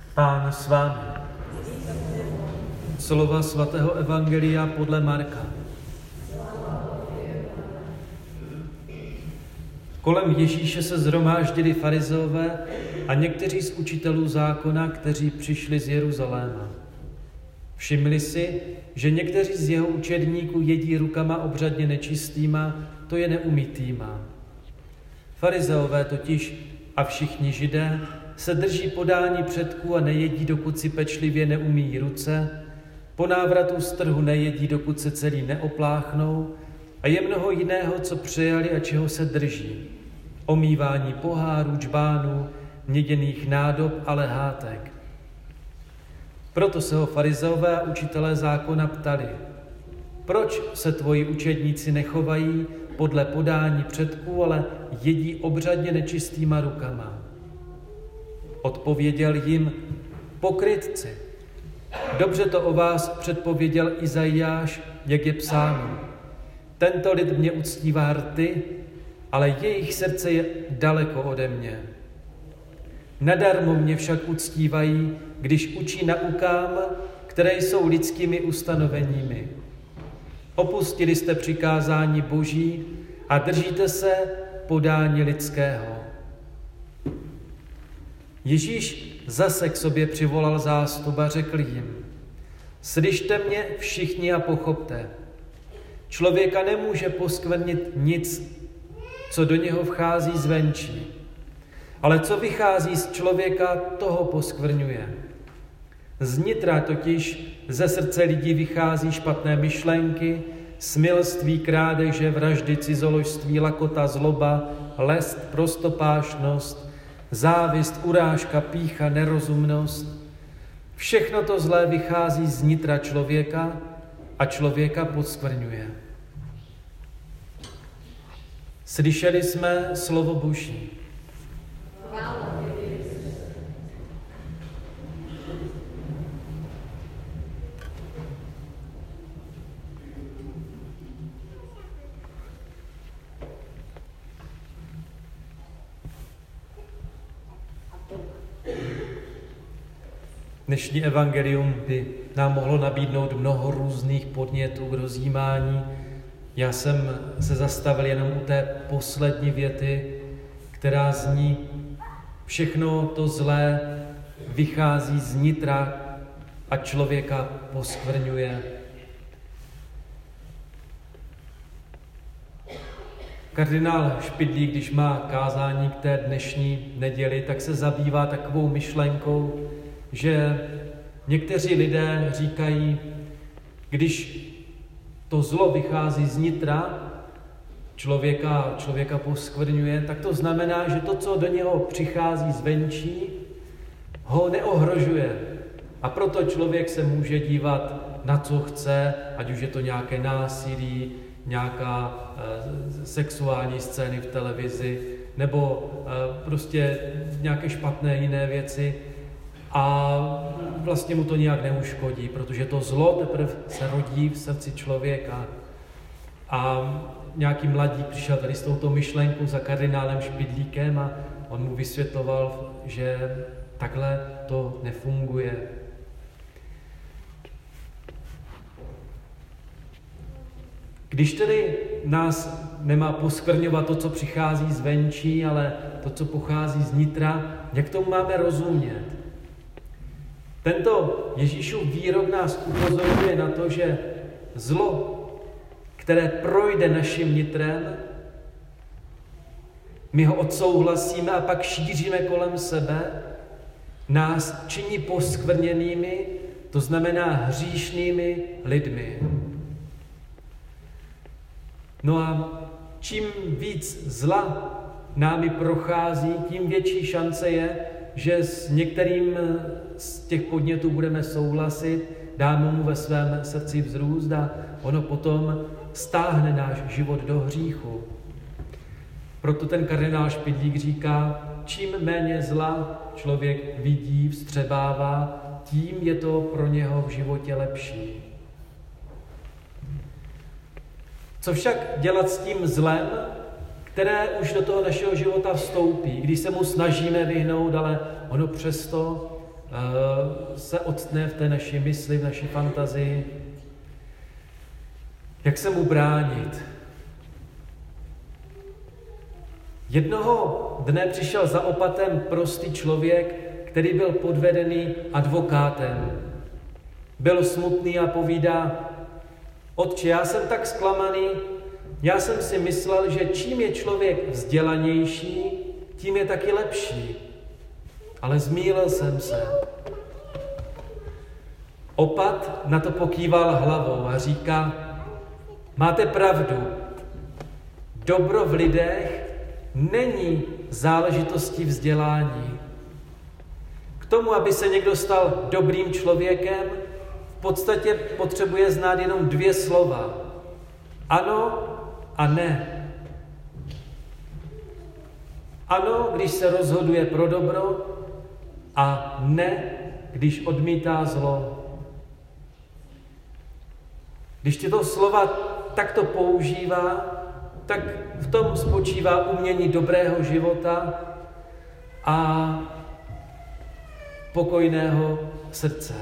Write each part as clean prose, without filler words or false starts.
Pán s vámi. Slova svatého evangelia podle Marka. Kolem Ježíše se shromáždili farizeové a někteří z učitelů zákona, kteří přišli z Jeruzaléma. Všimli si, že někteří z jeho učedníků jedí rukama obřadně nečistýma, to je neumytýma. Farizeové totiž a všichni Židé se drží podání předků a nejedí, dokud si pečlivě neumýjí ruce, po návratu z trhu nejedí, dokud se celý neopláchnou, a je mnoho jiného, co přijali a čeho se drží. Omývání pohárů, džbánů, měděných nádob a lehátek. Proto se ho farizeové a učitelé zákona ptali, proč se tvoji učedníci nechovají podle podání předků, ale jedí obřadně nečistýma rukama. Odpověděl jim, pokrytci. Dobře to o vás předpověděl Izajáš, jak je psáno. Tento lid mě uctívá rty, ale jejich srdce je daleko ode mě. Nadarmo mě však uctívají, když učí naukám, které jsou lidskými ustanoveními. Opustili jste přikázání Boží a držíte se podání lidského. Ježíš zase k sobě přivolal zástup a řekl jim, slyšte mě všichni a pochopte. Člověka nemůže poskvrnit nic, co do něho vchází zvenčí, ale co vychází z člověka, toho poskvrňuje. Znitra totiž ze srdce lidí vychází špatné myšlenky, smilství, krádeže, vraždy, cizoložství, lakota, zloba, lest, prostopášnost, závist, urážka, pýcha, nerozumnost. Všechno to zlé vychází z nitra člověka a člověka poskvrňuje. Slyšeli jsme slovo Boží. Dnešní evangelium by nám mohlo nabídnout mnoho různých podnětů k rozjímání. Já jsem se zastavil jenom u té poslední věty, která zní, všechno to zlé vychází z nitra a člověka poskvrňuje. Kardinál Špidlík, když má kázání k té dnešní neděli, tak se zabývá takovou myšlenkou, že někteří lidé říkají, když to zlo vychází z nitra, člověka poskvrňuje, tak to znamená, že to, co do něho přichází zvenčí, ho neohrožuje. A proto člověk se může dívat na co chce, ať už je to nějaké násilí, nějaká sexuální scény v televizi, nebo prostě nějaké špatné jiné věci, a vlastně mu to nijak neuškodí, protože to zlo teprve se rodí v srdci člověka. A nějaký mladík přišel tady s touto myšlenkou za kardinálem Špidlíkem a on mu vysvětloval, že takhle to nefunguje. Když tedy nás nemá poskvrňovat to, co přichází zvenčí, ale to, co pochází z nitra, jak tomu máme rozumět? Tento Ježíšův výrok nás upozorňuje na to, že zlo, které projde naším nitrem, my ho odsouhlasíme a pak šíříme kolem sebe, nás činí poskvrněnými, to znamená hříšnými lidmi. No a čím víc zla námi prochází, tím větší šance je, že s některým z těch podnětů budeme souhlasit, dáme mu ve svém srdci vzrůst a ono potom stáhne náš život do hříchu. Proto ten kardinál Špidlík říká, čím méně zla člověk vidí, vstřebává, tím je to pro něho v životě lepší. Co však dělat s tím zlem, které už do toho našeho života vstoupí, když se mu snažíme vyhnout, ale ono přesto se octne v té naší mysli, v naší fantazii. Jak se mu bránit? Jednoho dne přišel za opatem prostý člověk, který byl podvedený advokátem. Byl smutný a povídá: Otče, já jsem tak zklamaný, já jsem si myslel, že čím je člověk vzdělanější, tím je taky lepší. Ale zmýlil jsem se. Opat na to pokýval hlavou a říká: Máte pravdu, dobro v lidech není záležitostí vzdělání. K tomu, aby se někdo stal dobrým člověkem, v podstatě potřebuje znát jenom 2 slova. Ano a ne. Ano, když se rozhoduje pro dobro, a ne, když odmítá zlo. Když tyto slova takto používá, tak v tom spočívá umění dobrého života a pokojného srdce.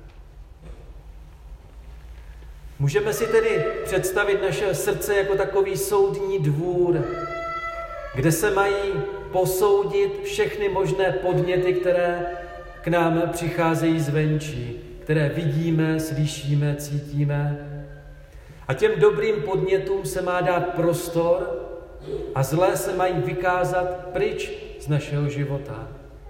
Můžeme si tedy představit naše srdce jako takový soudní dvůr, kde se mají posoudit všechny možné podněty, které k nám přicházejí zvenčí, které vidíme, slyšíme, cítíme. A těm dobrým podnětům se má dát prostor a zlé se mají vykázat pryč z našeho života.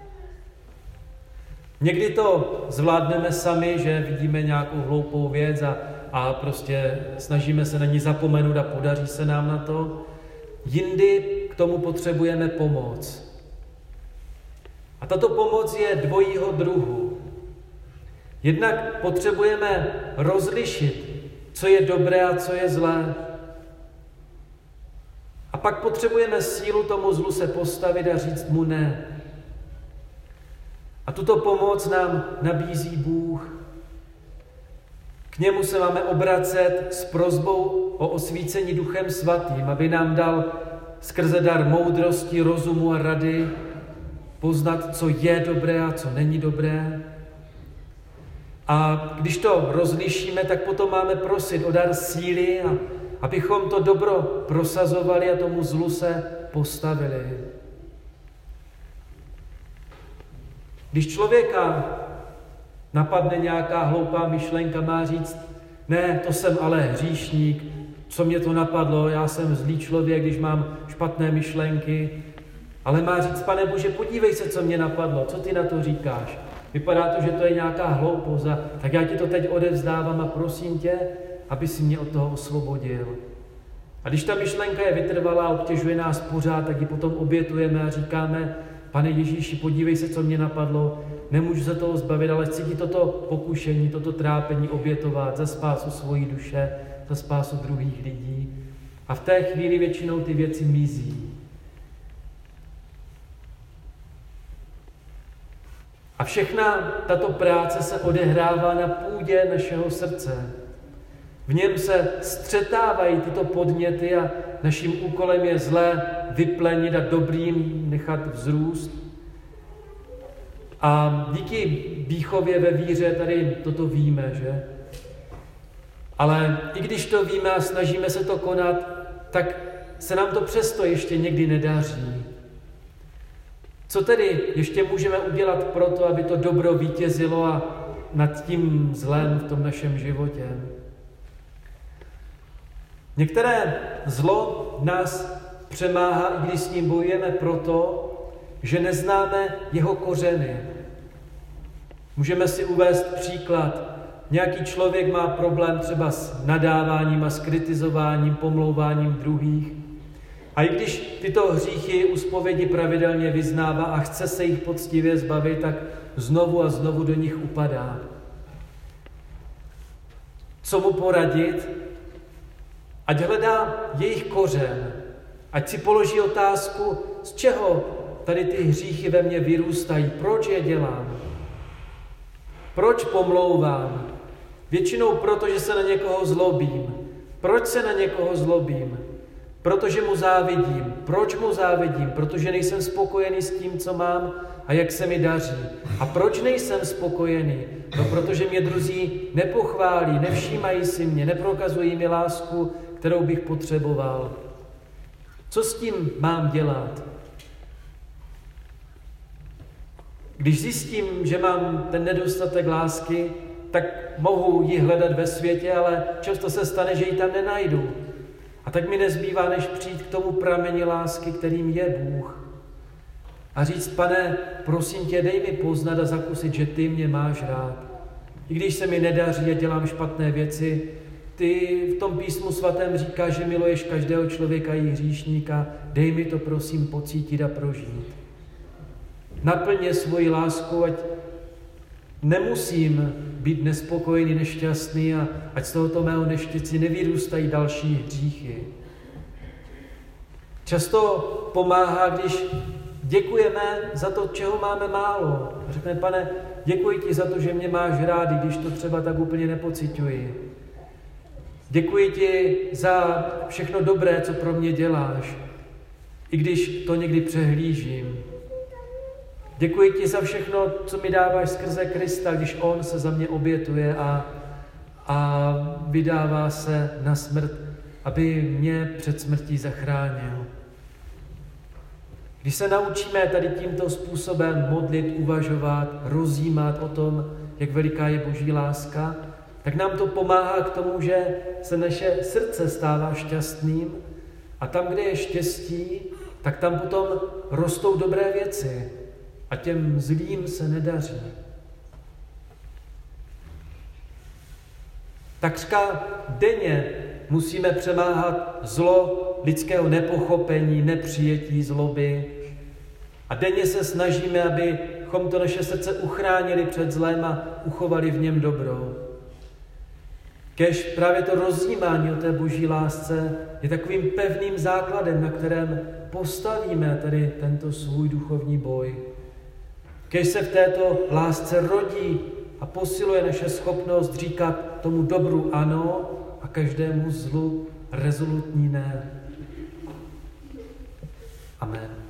Někdy to zvládneme sami, že vidíme nějakou hloupou věc a prostě snažíme se na ní zapomenout a podaří se nám na to. Jindy k tomu potřebujeme pomoc. A tato pomoc je dvojího druhu. Jednak potřebujeme rozlišit, co je dobré a co je zlé. A pak potřebujeme sílu tomu zlu se postavit a říct mu ne. A tuto pomoc nám nabízí Bůh. K němu se máme obracet s prosbou o osvícení Duchem Svatým, aby nám dal skrze dar moudrosti, rozumu a rady poznat, co je dobré a co není dobré. A když to rozlišíme, tak potom máme prosit o dar síly, abychom to dobro prosazovali a tomu zlu se postavili. Když člověka napadne nějaká hloupá myšlenka, má říct: ne, to jsem ale hříšník, co mě to napadlo, já jsem zlý člověk, když mám špatné myšlenky. Ale má říct: Pane Bože, podívej se, co mě napadlo, co ty na to říkáš? Vypadá to, že to je nějaká hloupost, tak já ti to teď odevzdávám a prosím tě, aby si mě od toho osvobodil. A když ta myšlenka je vytrvalá a obtěžuje nás pořád, tak ji potom obětujeme a říkáme: Pane Ježíši, podívej se, co mě napadlo, nemůžu se toho zbavit, ale chci ti toto pokušení, toto trápení obětovat za spásu svojí duše, za spásu druhých lidí. A v té chvíli většinou ty věci mizí. A všechna tato práce se odehrává na půdě našeho srdce. V něm se střetávají tyto podněty a naším úkolem je zlé vyplenit a dobrým nechat vzrůst. A díky výchově ve víře tady toto víme, že? Ale i když to víme a snažíme se to konat, tak se nám to přesto ještě někdy nedaří. Co tedy ještě můžeme udělat pro to, aby to dobro vítězilo a nad tím zlem v tom našem životě? Některé zlo nás přemáhá, i když s ním bojujeme proto, že neznáme jeho kořeny. Můžeme si uvést příklad. Nějaký člověk má problém třeba s nadáváním a s kritizováním, pomlouváním druhých. A i když tyto hříchy u zpovědi pravidelně vyznává a chce se jich poctivě zbavit, tak znovu a znovu do nich upadá. Co mu poradit? Ať hledá jejich kořen. Ať si položí otázku, z čeho tady ty hříchy ve mně vyrůstají, proč je dělám, proč pomlouvám. Většinou proto, že se na někoho zlobím. Proč se na někoho zlobím? protože mu závidím. Proč mu závidím? Protože nejsem spokojený s tím, co mám a jak se mi daří. A proč nejsem spokojený? No, protože mě druzí nepochválí, nevšímají si mě, neprokazují mi lásku, kterou bych potřeboval. Co s tím mám dělat? Když zjistím, že mám ten nedostatek lásky, tak mohu ji hledat ve světě, ale často se stane, že ji tam nenajdu. A tak mi nezbývá, než přijít k tomu prameni lásky, kterým je Bůh. A říct, Pane, prosím tě, dej mi poznat a zakusit, že ty mě máš rád. I když se mi nedaří a dělám špatné věci, ty v tom písmu svatém říkáš, že miluješ každého člověka i hříšníka, dej mi to prosím pocítit a prožít. Naplně svoji lásku, ať nemusím být nespokojený, nešťastný a ať z tohoto mého neštěstí nevyrůstají další hříchy. Často pomáhá, když děkujeme za to, čeho máme málo. Řekneme, Pane, děkuji ti za to, že mě máš rád, i když to třeba tak úplně nepociťuji. Děkuji ti za všechno dobré, co pro mě děláš, i když to někdy přehlížím. Děkuji ti za všechno, co mi dáváš skrze Krista, když on se za mě obětuje a vydává se na smrt, aby mě před smrtí zachránil. Když se naučíme tady tímto způsobem modlit, uvažovat, rozjímat o tom, jak veliká je Boží láska, tak nám to pomáhá k tomu, že se naše srdce stává šťastným a tam, kde je štěstí, tak tam potom rostou dobré věci a těm zlým se nedaří. Takřka denně musíme přemáhat zlo lidského nepochopení, nepřijetí, zloby a denně se snažíme, abychom to naše srdce uchránili před zlem a uchovali v něm dobro. Kéž právě to rozjímání o té Boží lásce je takovým pevným základem, na kterém postavíme tedy tento svůj duchovní boj. Kéž se v této lásce rodí a posiluje naše schopnost říkat tomu dobru ano a každému zlu rezolutní ne. Amen.